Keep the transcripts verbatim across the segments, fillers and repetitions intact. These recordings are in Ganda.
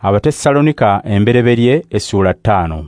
Abatesalonika embereberye essula ttaano.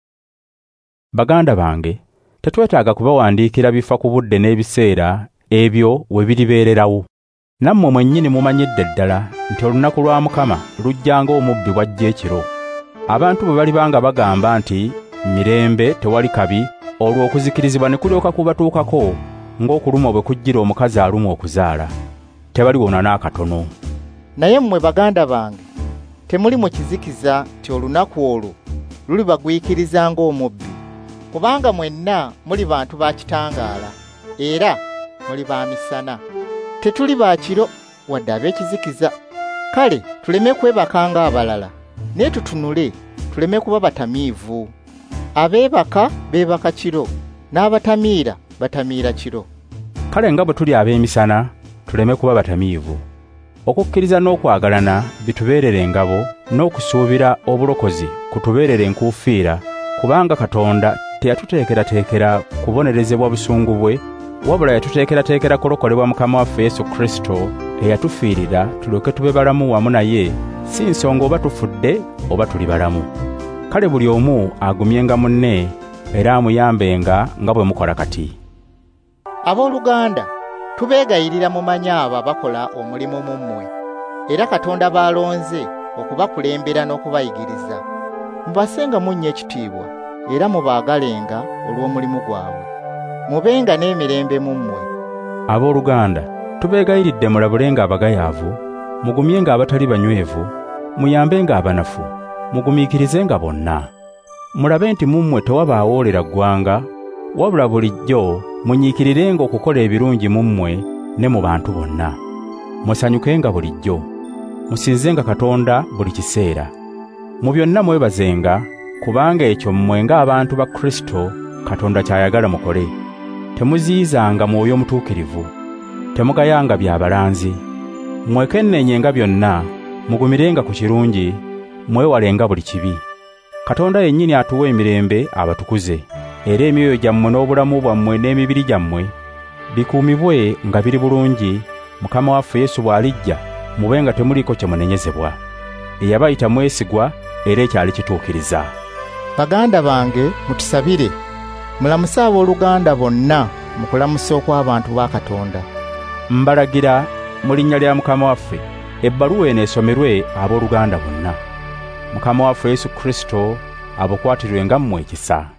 Baganda bange, tetwetaaga kubawandiikira bifa ku budde n'ebiseera ebyo we biribeererawo. Nammwe mwennyini mumanyidde ddala nti olunaku lwa Mukama lujjanga omubbi bw'ajja ekiro. Abantu bwe balibanga bagamba nti mirembe tewali kabi, olwo okuzikirizibwa ne kulyoka kubatuukako ng'okuluma bwe kujjira omukazi alumwa okuzaala. Tebaliwona n'akatono. Naye mmwe baganda bange, temuli mu kizikiza nti olunaku olwo lulibagwikiriza ng'omubbi, kubanga mwenna muli bantu ba kitangaala era muli ba misana. Tetuli ba kiro wadde ab'ekizikiza. Kale tuleme kwebakanga abalala, naye tutunule tuleme kuba batamiivu. Abeebaka beebaka kiro, n'abatamiira batamiira kiro. Kale nga bwe tuli ab'emisana tuleme kuba batamiivu. Okukkiriza n'okwagalana bitubeerere engabo, n'okusuubira obulokozi kutubeerere enkuufiira, kubanga Katonda teyatuteekerateekera kubonerezebwa busungu bwe, wabula yatuteekerateekera kulokolebwa Mukama waffe Yesu Kristo eyatufiirira tulyoke tube balamu wamu naye, si nsonga oba tufudde oba tuli balamu. Kale buli omu agumyenga munne era amuyambenga nga bwe mukola kati. Abooluganda, tubeegayirira mumanye abo abakola omulimu mu mmwe, era Katonda baalonze okubakulembera n'okubayigiriza. Mubasenga munnyo ekitiibwa era mubaagalenga olw'omulimu gwabwe. Mubenga n'emirembe mu mmwe. Abooluganda, tubeegayiridde mulabulenga abagayaavu, mugumyenga abatali banywevu, muyambenga abanafu, mugumiikirizenga bonna. Mulabe nti mu mmwe tewabaawolera ggwanga, wabula bulijjo munyiikirirenga okukola ebirungi mu mmwe ne mu bantu bonna. Musanyukenga bulijjo, musinzenga Katonda buli kiseera. Mu byonna mwebazenga, kubanga ekyo mmwe ng'abantu ba Kristo Katonda kyayagala mukole. Temuziyizanga mwoyo mutuukirivu, temugayanga byabalanzi. Mwekenneenyenga byonna, mugumirenga ku kirungi, mwewalenga buli kibi. Katonda yennyini atuwa emirembe abatukuze, era emyoyo gyammwe n'obulamu bwammwe n'emibiri gyammwe bikuumibwe nga biri bulungi, Mukama waffe Yesu bw'alijja mube nga temuliko kye munenyezebwa. Eyabayita mwesigwa era ekyali kituukiriza. Baganda bange, mutusabire. Mulamuse abooluganda bonna mu kulamusa okw'abantu ba Katonda. Mbalagira mu linnya lya Mukama waffe, ebbaluwa eno esomerwe abooluganda bonna. Mukama waffe Yesu Kristo abukwatirwenga mmwe ekisa.